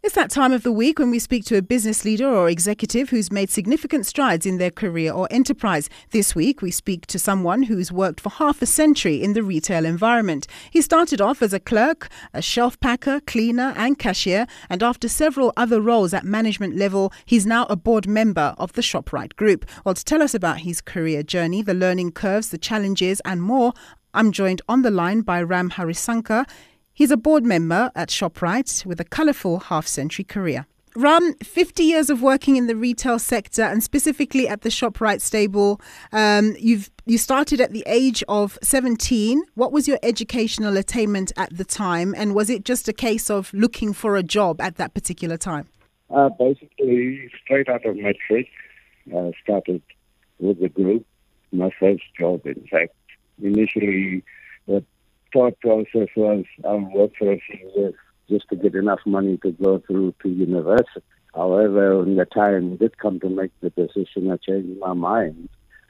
It's that time of the week when we speak to a business leader or executive who's made significant strides in their career or enterprise. This week, we speak to someone who's worked for half a century in the retail environment. He started off as a clerk, a shelf packer, cleaner and cashier, and after several other roles at management level, he's now a board member of the Shoprite Group. Well, to tell us about his career journey, the learning curves, the challenges and more, I'm joined on the line by Ram Harisankar. He's a board member at Shoprite with a colourful half-century career. Ram, 50 years of working in the retail sector and specifically at the Shoprite stable. You started at the age of 17. What was your educational attainment at the time? And was it just a case of looking for a job at that particular time? Basically, straight out of matric, started with the group. My first job, in fact. Initially, the thought process was I'll work for a few years just to get enough money to go through to university. However, when the time did come to make the decision, I changed my mind,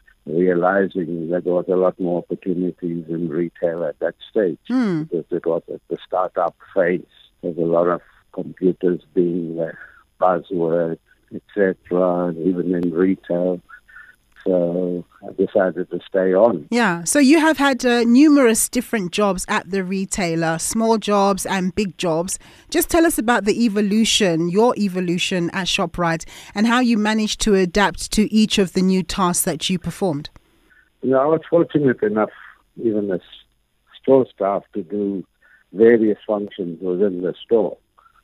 realizing that there was a lot more opportunities in retail at that stage. Because it was at the startup phase. There's a lot of computers being the buzzword, etc., and even in retail. So I decided to stay on. Yeah, so you have had numerous different jobs at the retailer, small jobs and big jobs. Just tell us about the evolution, your evolution at Shoprite, and how you managed to adapt to each of the new tasks that you performed. You know, I was fortunate enough, even as store staff, to do various functions within the store.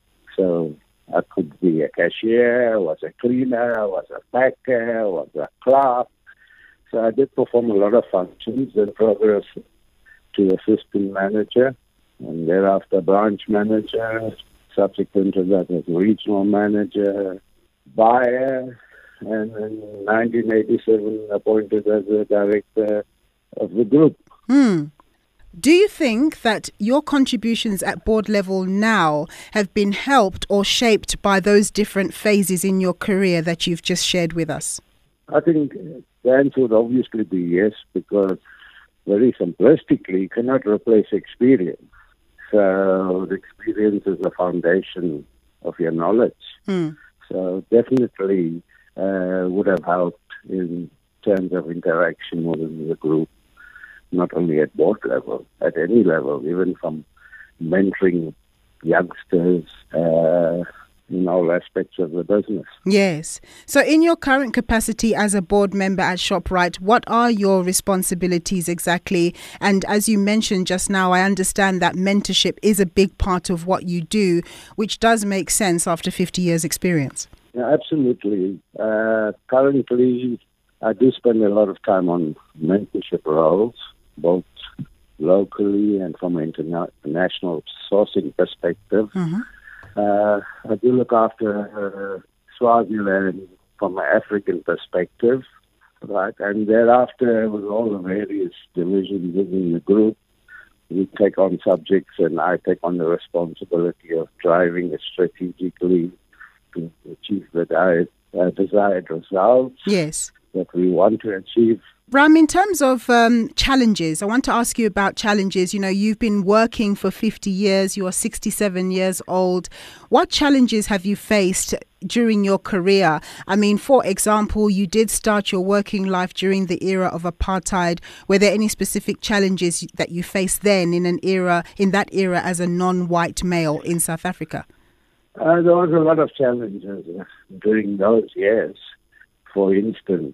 So I could be a cashier, I was a cleaner, I was a packer, I was a clerk. So I did perform a lot of functions, then progressed to assistant manager, and thereafter branch manager. Subsequent to that was regional manager, buyer, and in 1987 appointed as the director of the group. Do you think that your contributions at board level now have been helped or shaped by those different phases in your career that you've just shared with us? I think the answer would obviously be yes, because very simplistically, you cannot replace experience. So the experience is the foundation of your knowledge. So definitely would have helped in terms of interaction within the group. Not only at board level, at any level, even from mentoring youngsters in all aspects of the business. Yes. So in your current capacity as a board member at Shoprite, what are your responsibilities exactly? And as you mentioned just now, I understand that mentorship is a big part of what you do, which does make sense after 50 years experience. Yeah, absolutely. Currently, I do spend a lot of time on mentorship roles, both locally and from an international sourcing perspective. I do look after Swaziland from an African perspective, right? And thereafter, with all the various divisions within the group, we take on subjects, and I take on the responsibility of driving it strategically to achieve the desired results. Yes. That we want to achieve. Ram, in terms of challenges, I want to ask you about challenges. You know, you've been working for 50 years, you are 67 years old. What challenges have you faced during your career? I mean, for example, you did start your working life during the era of apartheid. Were there any specific challenges that you faced then in that era as a non-white male in South Africa? There was a lot of challenges during those years. For instance,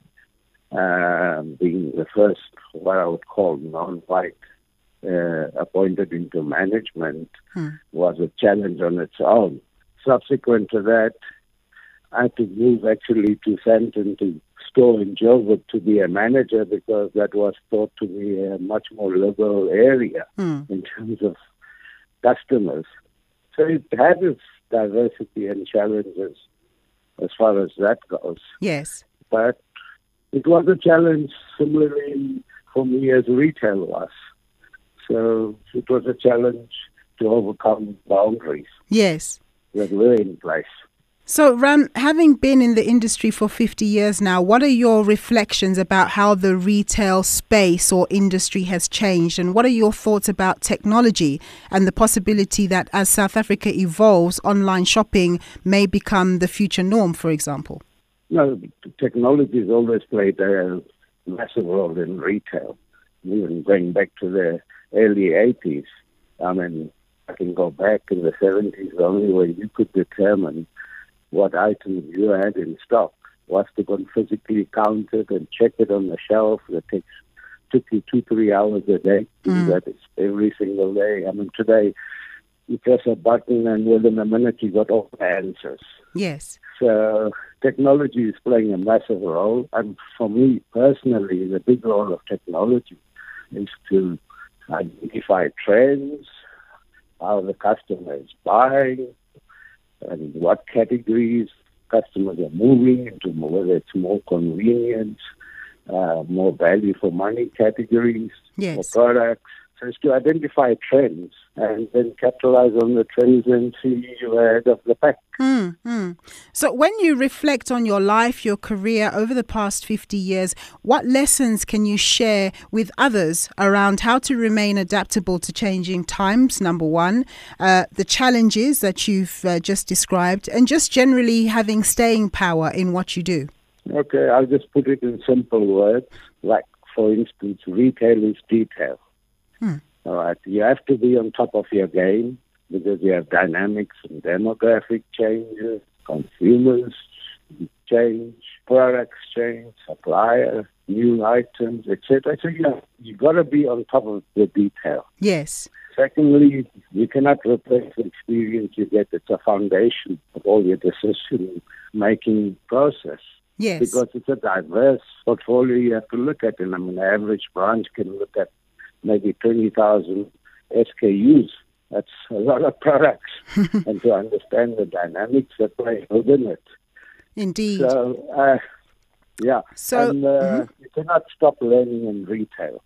being the first, what I would call non-white, appointed into management was a challenge on its own. Subsequent to that, I had to move actually to Sandton to store in Joburg to be a manager, because that was thought to be a much more liberal area in terms of customers. So it had its diversity and challenges as far as that goes. Yes. But it was a challenge similarly for me as retail was. So it was a challenge to overcome boundaries. Yes. That were in place. So, Ram, having been in the industry for 50 years now, what are your reflections about how the retail space or industry has changed? And what are your thoughts about technology and the possibility that as South Africa evolves, online shopping may become the future norm, for example? No, technology has always played a massive role in retail, even going back to the early 80s. I mean, I can go back in the 70s, the only way you could determine what items you had in stock was to go and physically count it and check it on the shelf. It took you 2-3 hours a day. That is every single day. I mean, today you press a button and within a minute you got all the answers. Yes. So technology is playing a massive role. And for me personally, the big role of technology is to identify trends, how the customer is buying, and what categories customers are moving into, whether it's more convenience, more value for money categories, or products. So it's to identify trends and then capitalize on the trends and see you ahead of the pack. So when you reflect on your life, your career over the past 50 years, what lessons can you share with others around how to remain adaptable to changing times, number one, the challenges that you've just described, and just generally having staying power in what you do? Okay, I'll just put it in simple words. Like, for instance, retail is detail. All right, you have to be on top of your game because you have dynamics and demographic changes, consumers change, products change, supplier, new items, etc. So you got to be on top of the detail. Yes. Secondly, you cannot replace the experience you get. It's a foundation of all your decision-making process. Yes. Because it's a diverse portfolio you have to look at. And I mean, the average branch can look at maybe 20,000 SKUs. That's a lot of products. And to understand the dynamics that play within it. Indeed. So, you cannot stop learning in retail.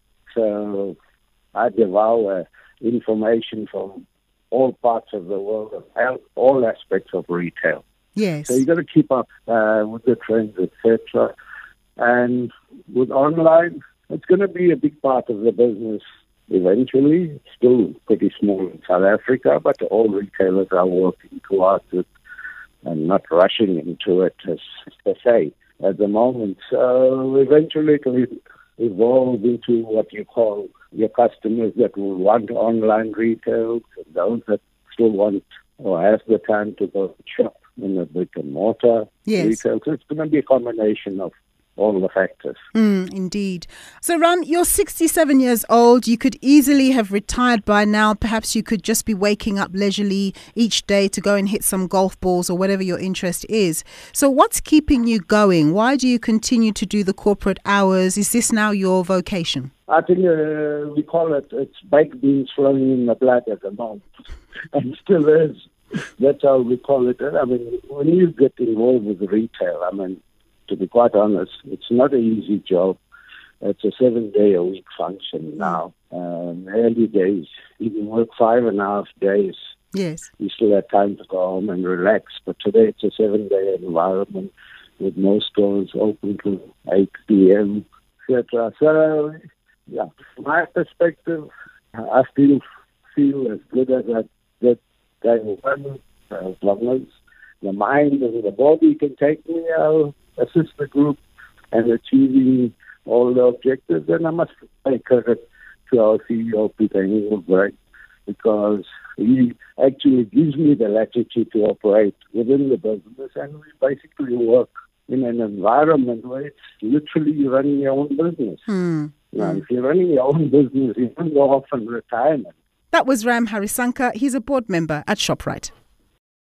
So I devour information from all parts of the world, all aspects of retail. Yes. So you got to keep up with the trends, etc. And with online, it's going to be a big part of the business eventually. It's still pretty small in South Africa, but all retailers are working towards it and not rushing into it, as they say, at the moment. So eventually it will evolve into what you call your customers that will want online retail, and those that still want or have the time to go shop in a brick and mortar retail. So it's going to be a combination of all the factors. Indeed. So Ram, you're 67 years old. You could easily have retired by now. Perhaps you could just be waking up leisurely each day to go and hit some golf balls or whatever your interest is. So what's keeping you going? Why do you continue to do the corporate hours? Is this now your vocation? I think we call it's baked beans flowing in the blood at the moment. And still is. That's how we call it. I mean, when you get involved with retail, I mean, to be quite honest, it's not an easy job. It's a 7-day-a-week function now. Early days, you can work 5.5 days. Yes. You still have time to go home and relax. But today it's a 7-day environment with most stores open to 8 p.m., etc. So, from my perspective, I still feel as good as I did day one, as long as the mind and the body can take me. I'll assist the group in achieving all the objectives. And I must pay credit to our CEO, Peter Engelbrecht, because he actually gives me the latitude to operate within the business. And we basically work in an environment where it's literally running your own business. Now, if you're running your own business, you don't go off on retirement. That was Ram Harisanka. He's a board member at Shoprite.